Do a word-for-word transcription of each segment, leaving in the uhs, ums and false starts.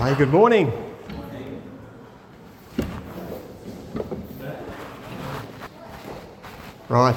Hey, good morning. Right.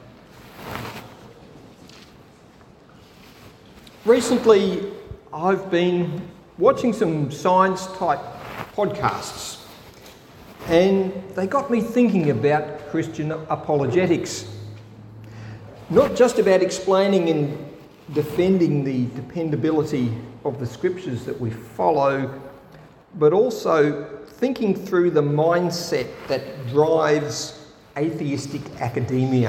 Recently, I've been watching some science-type podcasts, and they got me thinking about Christian apologetics. Not just about explaining and defending the dependability of the scriptures that we follow, but also thinking through the mindset that drives atheistic academia.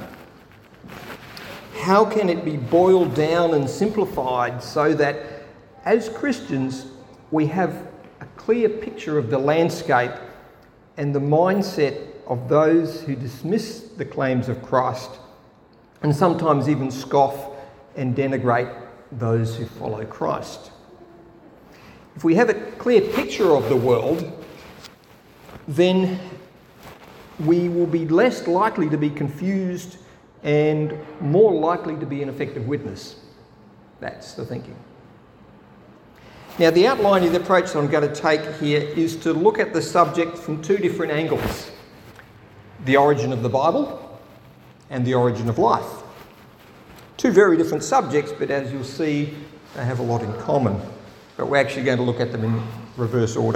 How can it be boiled down and simplified so that as Christians we have a clear picture of the landscape and the mindset of those who dismiss the claims of Christ and sometimes even scoff and denigrate those who follow Christ. If we have a clear picture of the world, then we will be less likely to be confused and more likely to be an effective witness. That's the thinking. Now, the outline of the approach that I'm going to take here is to look at the subject from two different angles: the origin of the Bible and the origin of life. Two very different subjects, but as you'll see, they have a lot in common. But we're actually going to look at them in reverse order.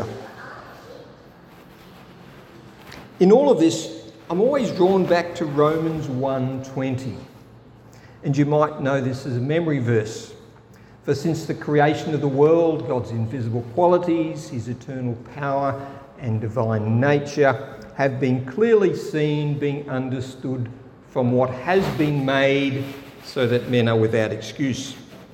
In all of this, I'm always drawn back to Romans one twenty. And you might know this as a memory verse. For since the creation of the world, God's invisible qualities, his eternal power and divine nature have been clearly seen, being understood from what has been made, so that men are without excuse.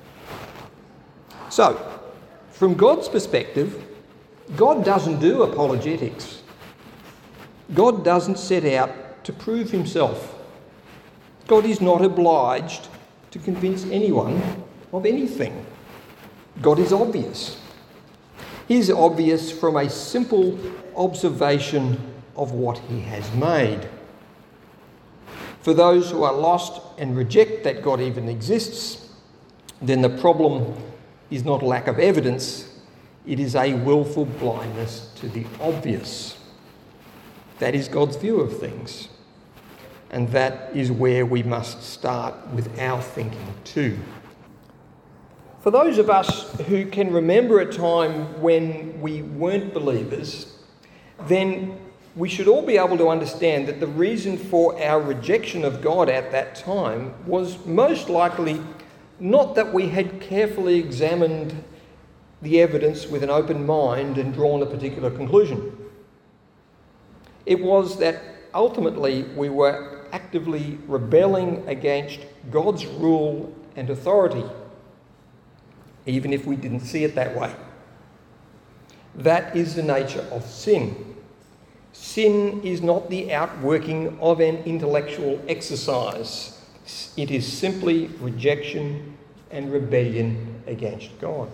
So, from God's perspective, God doesn't do apologetics. God doesn't set out to prove himself. God is not obliged to convince anyone of anything. God is obvious. He is obvious from a simple observation of what he has made. For those who are lost and reject that God even exists, then the problem is not a lack of evidence, it is a willful blindness to the obvious. That is God's view of things. And that is where we must start with our thinking too. For those of us who can remember a time when we weren't believers, then we should all be able to understand that the reason for our rejection of God at that time was most likely not that we had carefully examined the evidence with an open mind and drawn a particular conclusion. It was that ultimately we were actively rebelling against God's rule and authority, even if we didn't see it that way. That is the nature of sin. Sin is not the outworking of an intellectual exercise. It is simply rejection and rebellion against God.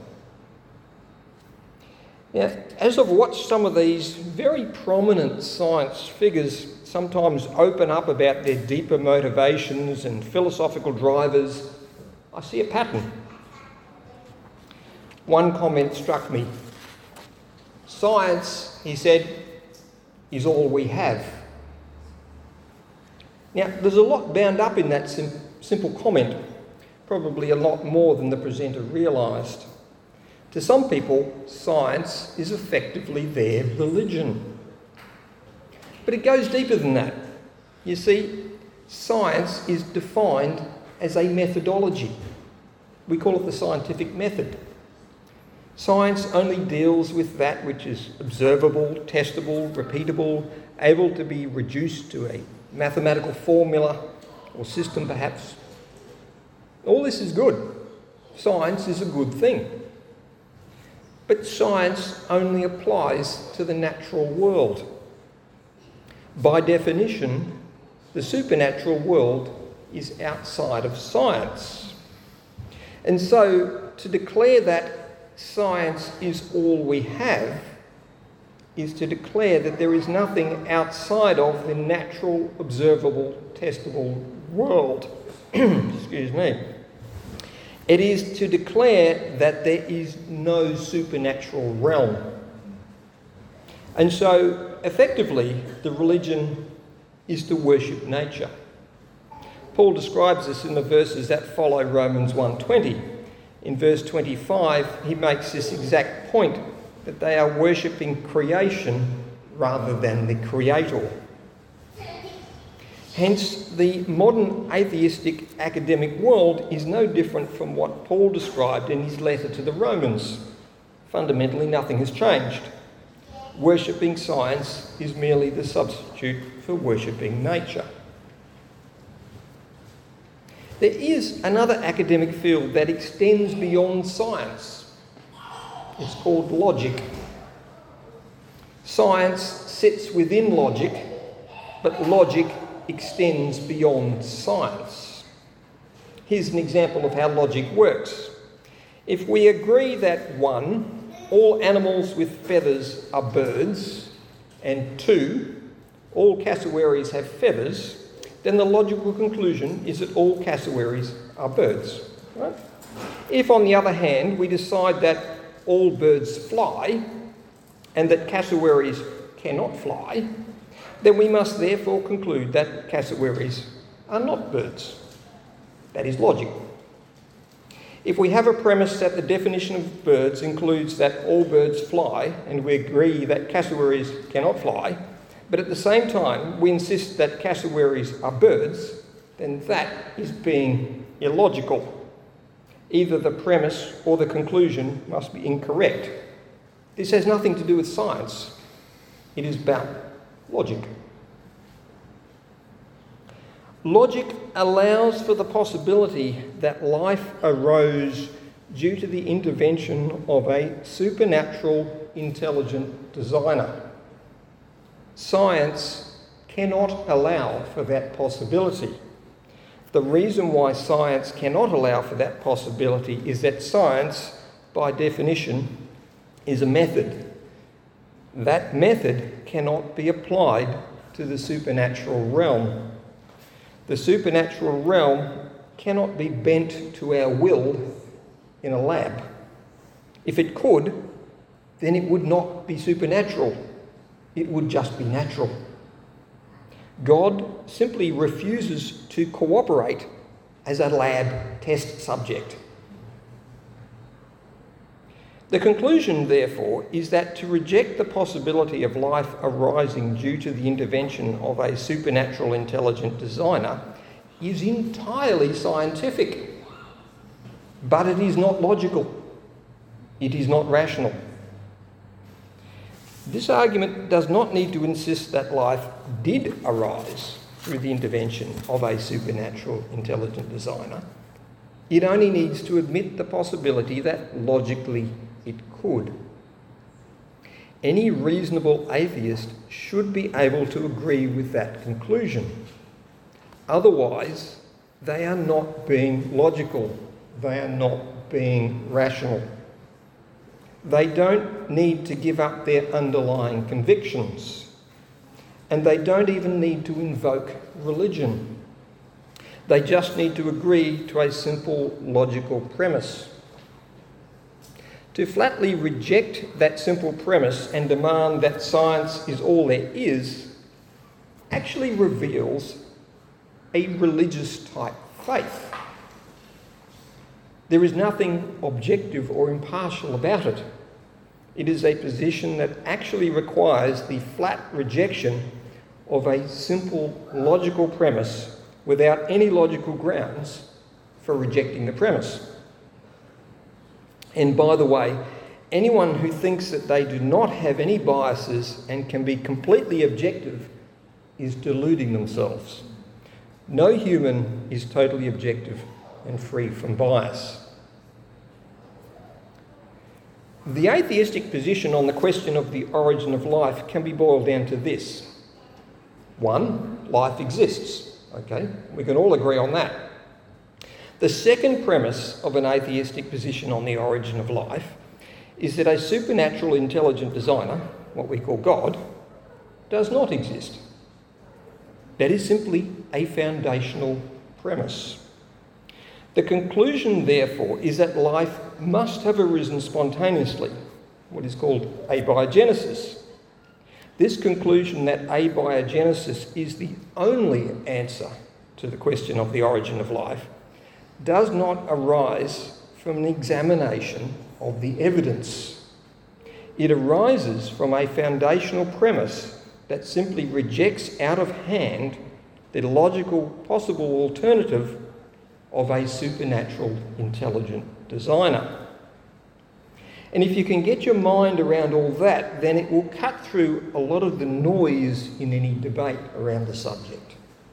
Now, as I've watched some of these very prominent science figures sometimes open up about their deeper motivations and philosophical drivers, I see a pattern. One comment struck me. Science, he said, is all we have. Now, there's a lot bound up in that sim- simple comment, probably a lot more than the presenter realised. To some people, science is effectively their religion. But it goes deeper than that. You see, science is defined as a methodology. We call it the scientific method. Science only deals with that which is observable, testable, repeatable, able to be reduced to a mathematical formula or system perhaps. All this is good. Science is a good thing. But science only applies to the natural world. By definition, the supernatural world is outside of science. And so to declare that science is all we have is to declare that there is nothing outside of the natural, observable, testable world. Excuse me. It is to declare that there is no supernatural realm. And so, effectively, the religion is to worship nature. Paul describes this in the verses that follow Romans one twenty. In verse twenty-five, he makes this exact point, that they are worshipping creation rather than the Creator. Hence, the modern atheistic academic world is no different from what Paul described in his letter to the Romans. Fundamentally, nothing has changed. Worshipping science is merely the substitute for worshipping nature. There is another academic field that extends beyond science. It's called logic. Science sits within logic, but logic extends beyond science. Here's an example of how logic works. If we agree that one, all animals with feathers are birds, and two, all cassowaries have feathers, then the logical conclusion is that all cassowaries are birds. Right? If, on the other hand, we decide that all birds fly and that cassowaries cannot fly, then we must therefore conclude that cassowaries are not birds. That is logic. If we have a premise that the definition of birds includes that all birds fly, and we agree that cassowaries cannot fly, but at the same time we insist that cassowaries are birds, then that is being illogical. Either the premise or the conclusion must be incorrect. This has nothing to do with science. It is about logic. Logic allows for the possibility that life arose due to the intervention of a supernatural, intelligent designer. Science cannot allow for that possibility. The reason why science cannot allow for that possibility is that science, by definition, is a method. That method cannot be applied to the supernatural realm. The supernatural realm cannot be bent to our will in a lab. If it could, then it would not be supernatural. It would just be natural. God simply refuses to cooperate as a lab test subject. The conclusion, therefore, is that to reject the possibility of life arising due to the intervention of a supernatural intelligent designer is entirely scientific. But it is not logical. It is not rational. This argument does not need to insist that life did arise through the intervention of a supernatural intelligent designer. It only needs to admit the possibility that logically it could. Any reasonable atheist should be able to agree with that conclusion. Otherwise, they are not being logical. They are not being rational. They don't need to give up their underlying convictions. And they don't even need to invoke religion. They just need to agree to a simple logical premise. To flatly reject that simple premise and demand that science is all there is actually reveals a religious type faith. There is nothing objective or impartial about it. It is a position that actually requires the flat rejection of a simple logical premise without any logical grounds for rejecting the premise. And by the way, anyone who thinks that they do not have any biases and can be completely objective is deluding themselves. No human is totally objective and free from bias. The atheistic position on the question of the origin of life can be boiled down to this. One, life exists. Okay, we can all agree on that. The second premise of an atheistic position on the origin of life is that a supernatural intelligent designer, what we call God, does not exist. That is simply a foundational premise. The conclusion, therefore, is that life must have arisen spontaneously, what is called abiogenesis. This conclusion that abiogenesis is the only answer to the question of the origin of life does not arise from an examination of the evidence. It arises from a foundational premise that simply rejects out of hand the logical possible alternative of a supernatural intelligent designer. And if you can get your mind around all that, then it will cut through a lot of the noise in any debate around the subject.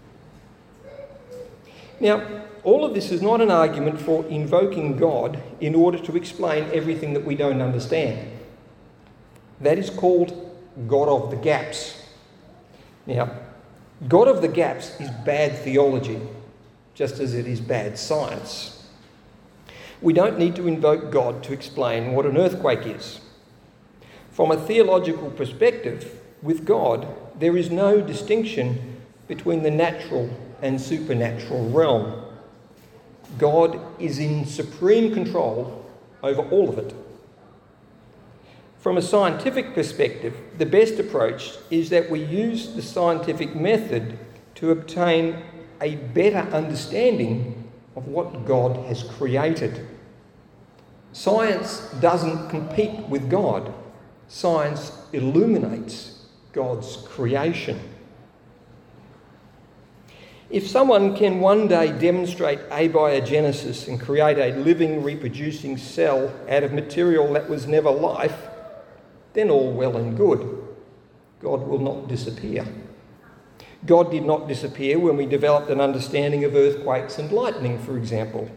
Now, all of this is not an argument for invoking God in order to explain everything that we don't understand. That is called God of the gaps. Now, God of the gaps is bad theology, just as it is bad science. We don't need to invoke God to explain what an earthquake is. From a theological perspective, with God, there is no distinction between the natural and supernatural realm. God is in supreme control over all of it. From a scientific perspective, the best approach is that we use the scientific method to obtain a better understanding of what God has created. Science doesn't compete with God. Science illuminates God's creation. If someone can one day demonstrate abiogenesis and create a living, reproducing cell out of material that was never life, then all well and good. God will not disappear. God did not disappear when we developed an understanding of earthquakes and lightning, for example.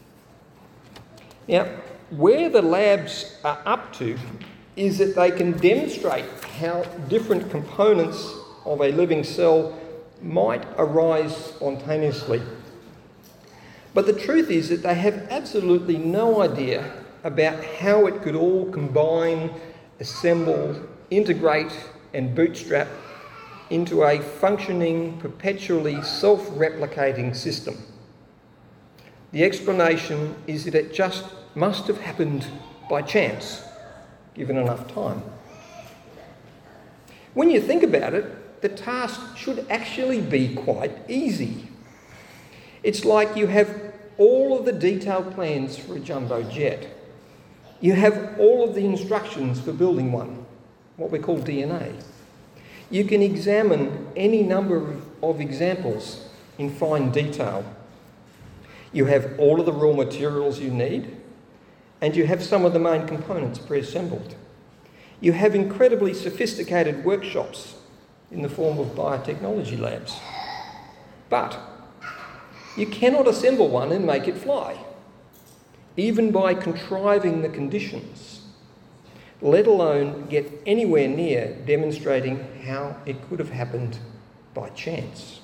Now, where the labs are up to is that they can demonstrate how different components of a living cell might arise spontaneously. But the truth is that they have absolutely no idea about how it could all combine, assemble, integrate and bootstrap into a functioning, perpetually self-replicating system. The explanation is that it just must have happened by chance, given enough time. When you think about it, the task should actually be quite easy. It's like you have all of the detailed plans for a jumbo jet. You have all of the instructions for building one, what we call D N A. You can examine any number of, of examples in fine detail. You have all of the raw materials you need, and you have some of the main components pre-assembled. You have incredibly sophisticated workshops in the form of biotechnology labs. But you cannot assemble one and make it fly, even by contriving the conditions, let alone get anywhere near demonstrating how it could have happened by chance.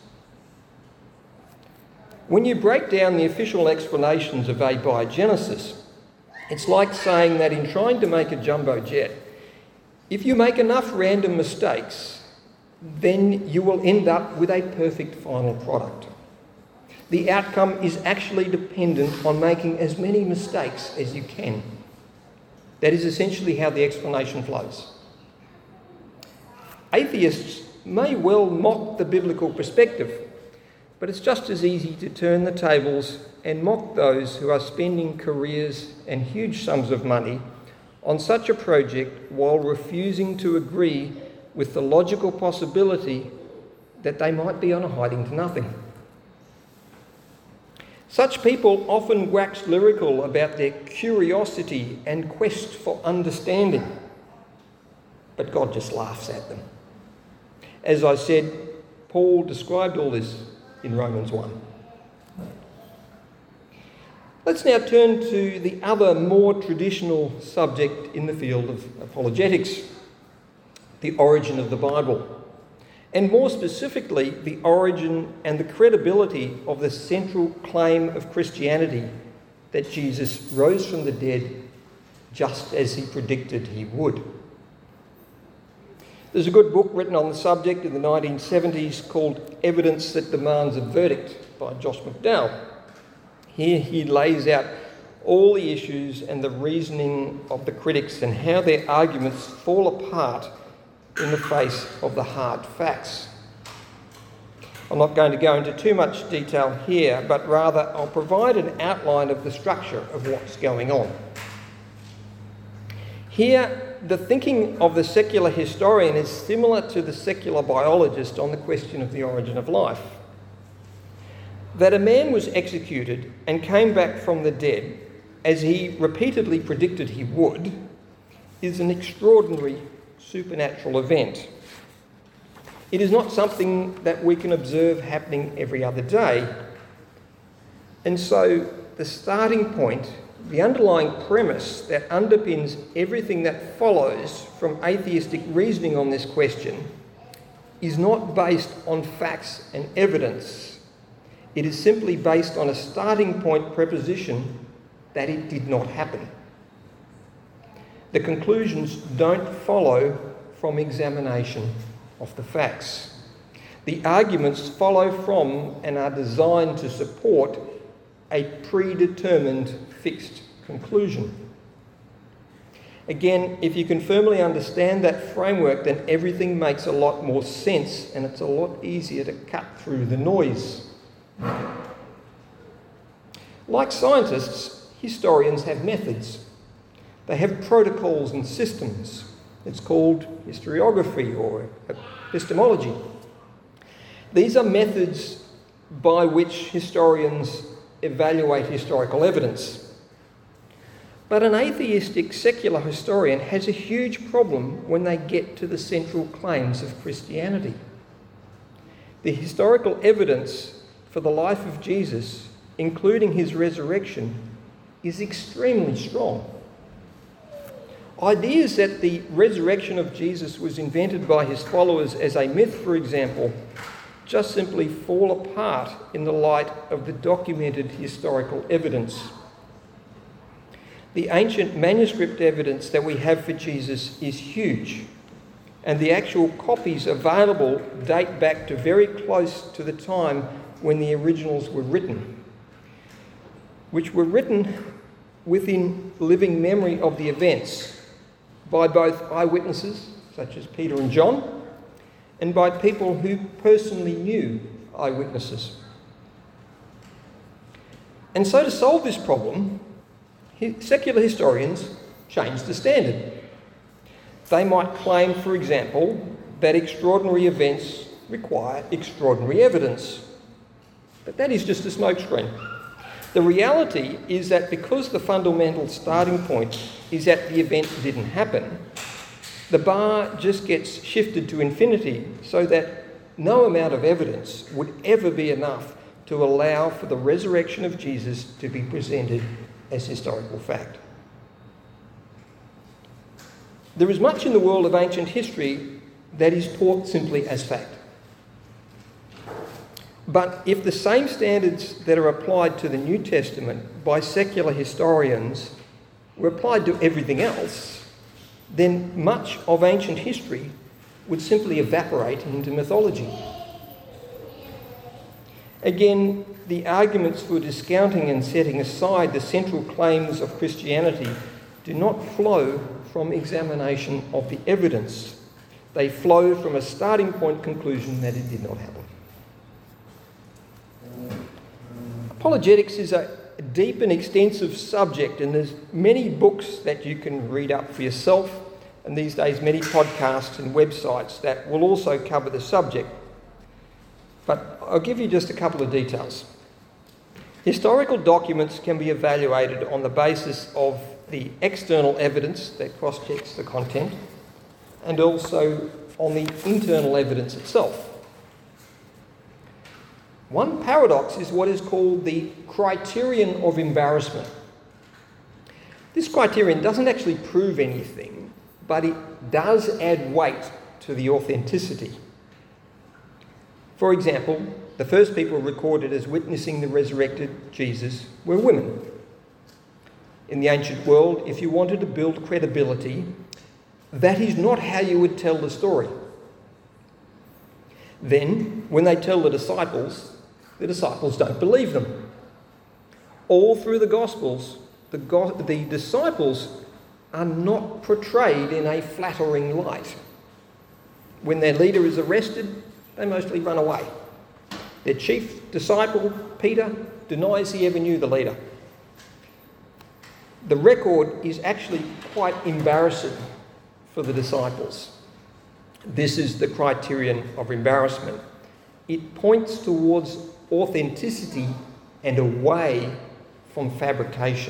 When you break down the official explanations of abiogenesis, it's like saying that in trying to make a jumbo jet, if you make enough random mistakes, then you will end up with a perfect final product. The outcome is actually dependent on making as many mistakes as you can. That is essentially how the explanation flows. Atheists may well mock the biblical perspective, but it's just as easy to turn the tables and mock those who are spending careers and huge sums of money on such a project while refusing to agree with the logical possibility that they might be on a hiding to nothing. Such people often wax lyrical about their curiosity and quest for understanding, but God just laughs at them. As I said, Paul described all this in Romans one. Let's now turn to the other more traditional subject in the field of apologetics, the origin of the Bible, and more specifically, the origin and the credibility of the central claim of Christianity that Jesus rose from the dead just as he predicted he would. There's a good book written on the subject in the nineteen seventies called Evidence That Demands a Verdict by Josh McDowell. Here he lays out all the issues and the reasoning of the critics and how their arguments fall apart in the face of the hard facts. I'm not going to go into too much detail here, but rather I'll provide an outline of the structure of what's going on. Here, the thinking of the secular historian is similar to the secular biologist on the question of the origin of life. That a man was executed and came back from the dead, as he repeatedly predicted he would, is an extraordinary supernatural event. It is not something that we can observe happening every other day. And so the starting point, the underlying premise that underpins everything that follows from atheistic reasoning on this question is not based on facts and evidence. It is simply based on a starting point preposition that it did not happen. The conclusions don't follow from examination of the facts. The arguments follow from and are designed to support a predetermined fixed conclusion. Again, if you can firmly understand that framework, then everything makes a lot more sense and it's a lot easier to cut through the noise. Like scientists, historians have methods. They have protocols and systems. It's called historiography or epistemology. These are methods by which historians evaluate historical evidence. But an atheistic secular historian has a huge problem when they get to the central claims of Christianity. The historical evidence for the life of Jesus, including his resurrection, is extremely strong. Ideas that the resurrection of Jesus was invented by his followers as a myth, for example, just simply fall apart in the light of the documented historical evidence. The ancient manuscript evidence that we have for Jesus is huge, and the actual copies available date back to very close to the time when the originals were written, which were written within living memory of the events by both eyewitnesses, such as Peter and John, and by people who personally knew eyewitnesses. And so to solve this problem, secular historians changed the standard. They might claim, for example, that extraordinary events require extraordinary evidence. But that is just a smokescreen. The reality is that because the fundamental starting point is that the event didn't happen, the bar just gets shifted to infinity so that no amount of evidence would ever be enough to allow for the resurrection of Jesus to be presented as historical fact. There is much in the world of ancient history that is taught simply as fact. But if the same standards that are applied to the New Testament by secular historians were applied to everything else, then much of ancient history would simply evaporate into mythology. Again, the arguments for discounting and setting aside the central claims of Christianity do not flow from examination of the evidence. They flow from a starting point conclusion that it did not happen. Apologetics is a deep and extensive subject, and there's many books that you can read up for yourself, and these days many podcasts and websites that will also cover the subject. But I'll give you just a couple of details. Historical documents can be evaluated on the basis of the external evidence that cross-checks the content, and also on the internal evidence itself. One paradox is what is called the criterion of embarrassment. This criterion doesn't actually prove anything, but it does add weight to the authenticity. For example, the first people recorded as witnessing the resurrected Jesus were women. In the ancient world, if you wanted to build credibility, that is not how you would tell the story. Then, when they tell the disciples, the disciples don't believe them. All through the Gospels, the, go- the disciples are not portrayed in a flattering light. When their leader is arrested, they mostly run away. Their chief disciple, Peter, denies he ever knew the leader. The record is actually quite embarrassing for the disciples. This is the criterion of embarrassment. It points towards authenticity and away from fabrication.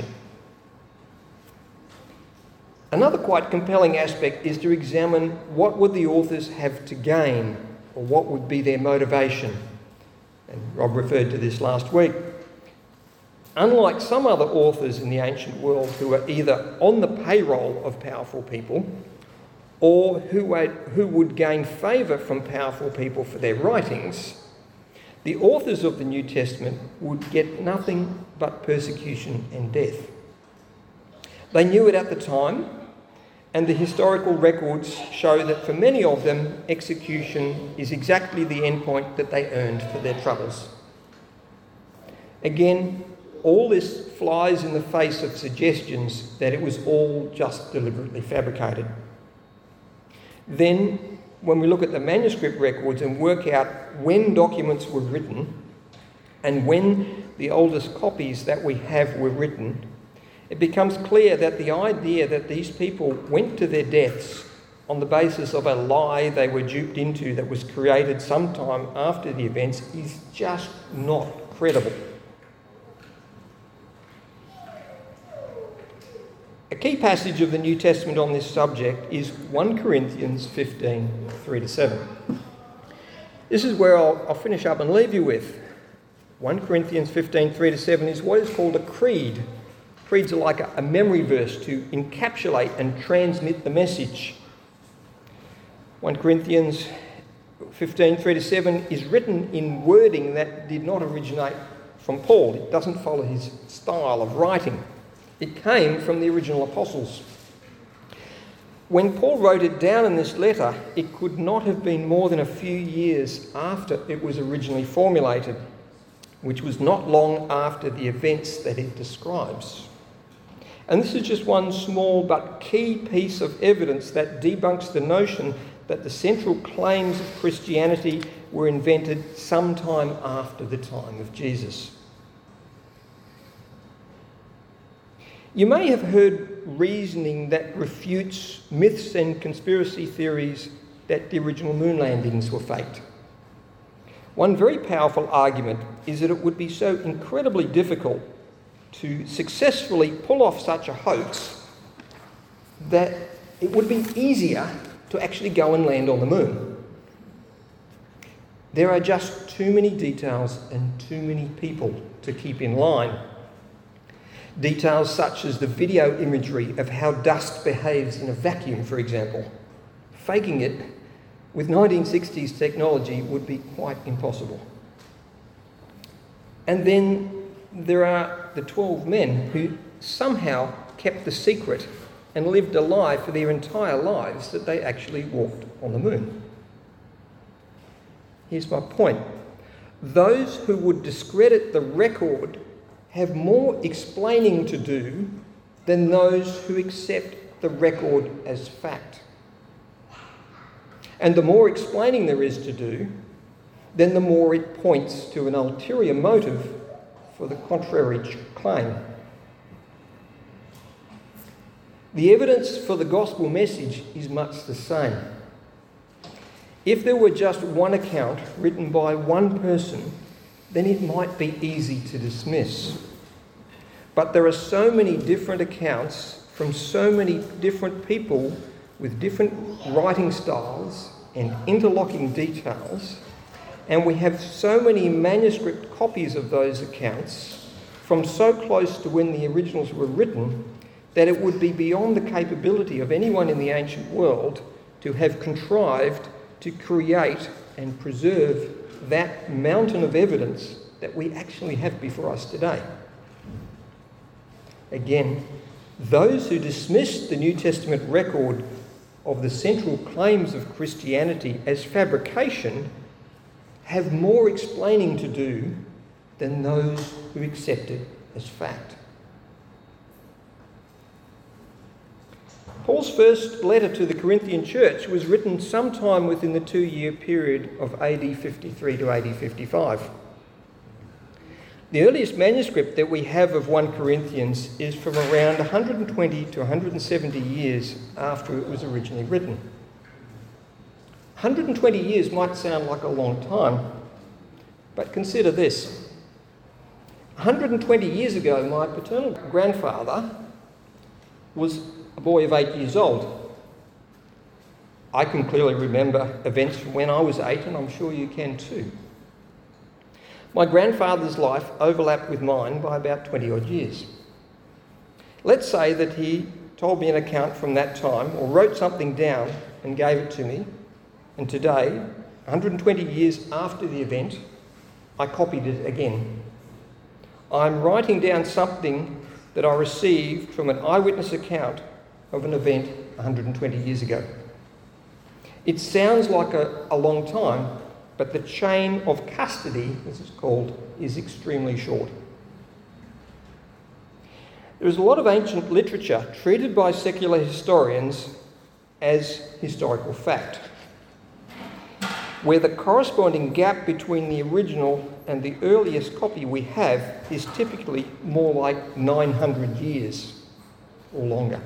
Another quite compelling aspect is to examine what would the authors have to gain, or what would be their motivation. And Rob referred to this last week. Unlike some other authors in the ancient world who are either on the payroll of powerful people or who, had, who would gain favour from powerful people for their writings, the authors of the New Testament would get nothing but persecution and death. They knew it at the time, and the historical records show that for many of them, execution is exactly the endpoint that they earned for their troubles. Again, all this flies in the face of suggestions that it was all just deliberately fabricated. Then, when we look at the manuscript records and work out when documents were written and when the oldest copies that we have were written, it becomes clear that the idea that these people went to their deaths on the basis of a lie they were duped into that was created sometime after the events is just not credible. A key passage of the New Testament on this subject is First Corinthians fifteen, three to seven. This is where I'll, I'll finish up and leave you with. First Corinthians fifteen, three to seven is what is called a creed. Creeds are like a, a memory verse to encapsulate and transmit the message. First Corinthians fifteen, three to seven is written in wording that did not originate from Paul. It doesn't follow his style of writing. It came from the original apostles. When Paul wrote it down in this letter, it could not have been more than a few years after it was originally formulated, which was not long after the events that it describes. And this is just one small but key piece of evidence that debunks the notion that the central claims of Christianity were invented sometime after the time of Jesus. You may have heard reasoning that refutes myths and conspiracy theories that the original moon landings were faked. One very powerful argument is that it would be so incredibly difficult to successfully pull off such a hoax that it would be easier to actually go and land on the moon. There are just too many details and too many people to keep in line. Details such as the video imagery of how dust behaves in a vacuum, for example. Faking it with nineteen sixties technology would be quite impossible. And then there are the twelve men who somehow kept the secret and lived a lie for their entire lives that they actually walked on the moon. Here's my point. Those who would discredit the record have more explaining to do than those who accept the record as fact. And the more explaining there is to do, then the more it points to an ulterior motive for the contrary claim. The evidence for the gospel message is much the same. If there were just one account written by one person, then it might be easy to dismiss. But there are so many different accounts from so many different people with different writing styles and interlocking details, and we have so many manuscript copies of those accounts from so close to when the originals were written that it would be beyond the capability of anyone in the ancient world to have contrived to create and preserve that mountain of evidence that we actually have before us today. Again, those who dismiss the New Testament record of the central claims of Christianity as fabrication have more explaining to do than those who accept it as fact. Paul's first letter to the Corinthian church was written sometime within the two-year period of A D fifty-three to A D fifty-five. The earliest manuscript that we have of First Corinthians is from around one hundred twenty to one hundred seventy years after it was originally written. one hundred twenty years might sound like a long time, but consider this. one hundred twenty years ago, my paternal grandfather was a boy of eight years old. I can clearly remember events from when I was eight, and I'm sure you can too. My grandfather's life overlapped with mine by about twenty odd years. Let's say that he told me an account from that time, or wrote something down and gave it to me, and today, one hundred twenty years after the event, I copied it again. I'm writing down something that I received from an eyewitness account of an event one hundred twenty years ago. It sounds like a, a long time, but the chain of custody, as it's called, is extremely short. There is a lot of ancient literature treated by secular historians as historical fact, where the corresponding gap between the original and the earliest copy we have is typically more like nine hundred years or longer.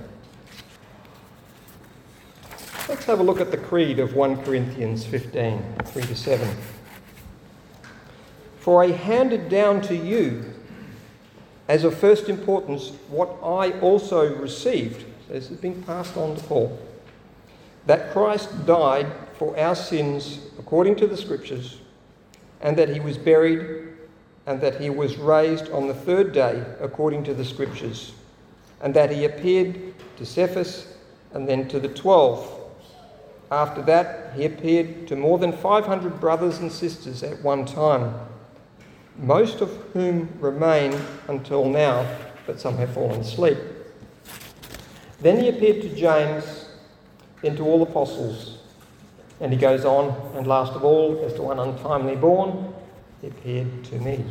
Let's have a look at the creed of First Corinthians fifteen, three to seven. For I handed down to you as of first importance what I also received. So this has been passed on to Paul. That Christ died for our sins according to the Scriptures, and that he was buried, and that he was raised on the third day according to the Scriptures, and that he appeared to Cephas and then to the twelve. After that, he appeared to more than five hundred brothers and sisters at one time, most of whom remain until now, but some have fallen asleep. Then he appeared to James, then to all apostles. And he goes on, and last of all, as to one untimely born, he appeared to me.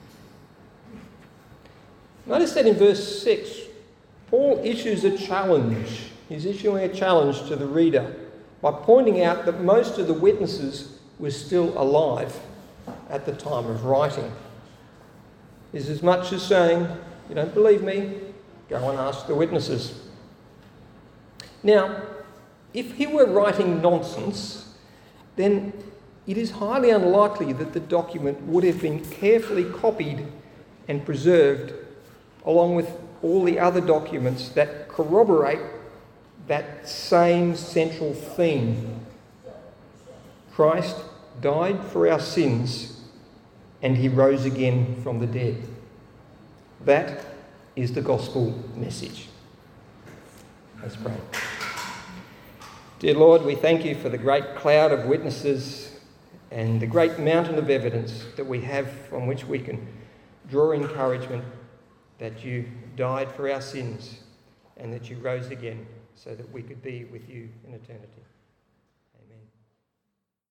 Notice that in verse six, Paul issues a challenge. He's issuing a challenge to the reader by pointing out that most of the witnesses were still alive at the time of writing. It's as much as saying, you don't believe me, go and ask the witnesses. Now, if he were writing nonsense, then it is highly unlikely that the document would have been carefully copied and preserved along with all the other documents that corroborate that same central theme. Christ died for our sins and he rose again from the dead. That is the gospel message. Let's pray. Dear Lord, we thank you for the great cloud of witnesses and the great mountain of evidence that we have from which we can draw encouragement that you died for our sins and that you rose again so that we could be with you in eternity.